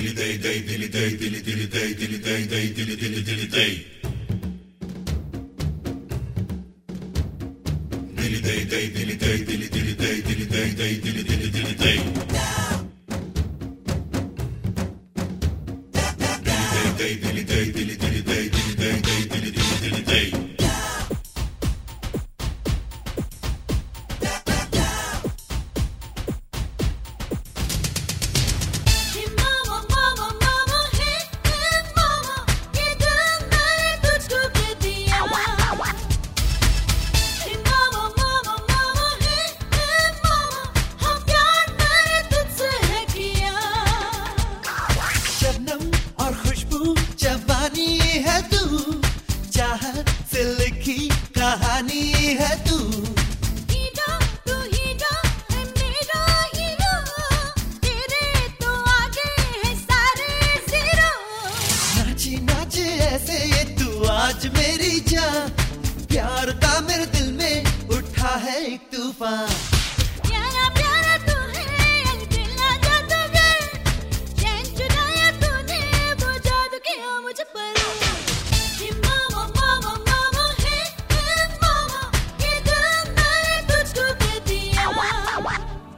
आज मेरी जान, प्यार का मेरे दिल में उठा है एक तूफान। प्यारा प्यारा तू है, दिल आजा तू कर, चैन चुराया तूने, वो जादू किया मुझ पर। मामा मामा मामा है मामा, ये दिल मैंने तुझको दे दिया। मामा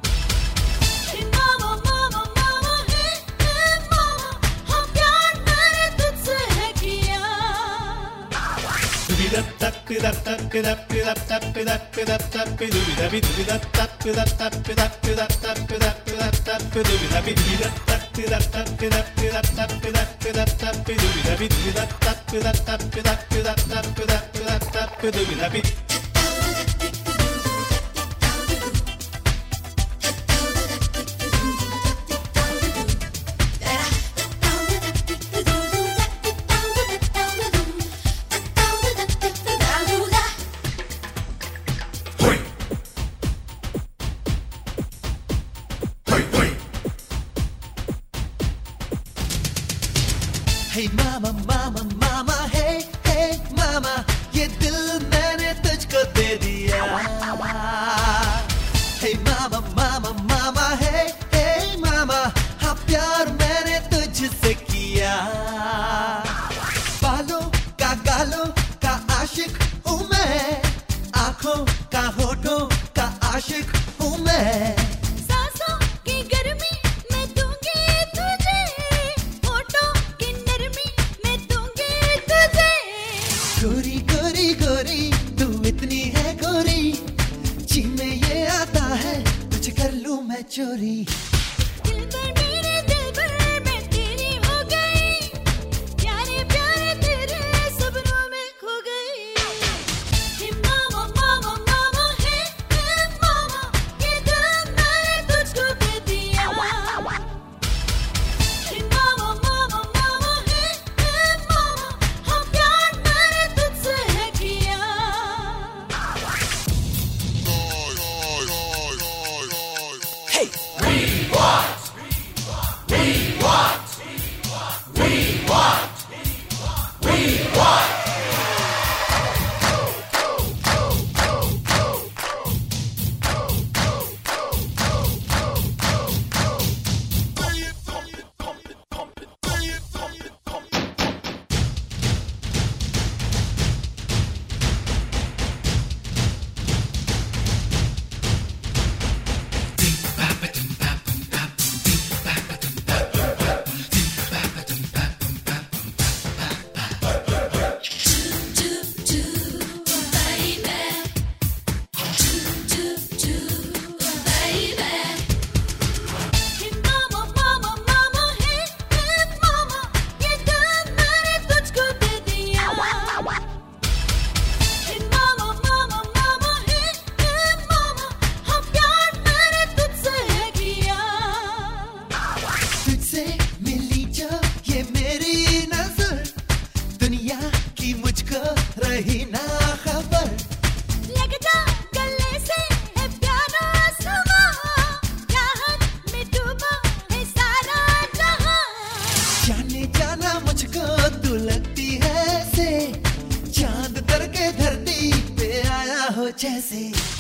मामा मामा है मामा, हम प्यार मैंने तुझसे है किया। Hey mama mama mama hey hey mama, ये दिल मैंने तुझको दे दिया। Hey mama mama mama hey hey mama, हाँ प्यार मैंने तुझसे किया। बालों का आशिक हूँ मैं, आँखों का होठों का आशिक हूँ मैं। सांसों की गर्मी मैं दूंगी तुझे, होठों की नरमी मैं दूंगी तुझे। गोरी गोरी गोरी तू इतनी है गोरी, जी में ये आता है तुझे कर लूं मैं चोरी। दिल पर मेरे दिल पर मैं तेरी हो गई, प्यारे प्यारे तेरे सपनों में खो गई। हे मामा मामा मामा है मामा, ये दिल मैंने तुझको दे दिया। हे मामा मामा मामा है मामा, हम प्यार मैंने तुझसे है किया। तुझसे मिली जो ये मेरी नजर, दुनिया की मुझको रही ना खबर। लग जा गले से है प्यारा समा, चाहत में डूबा है सारा जहां। जाने जाना मुझको तू लगती है से, चांद तर के धरती पे आया हो जैसे।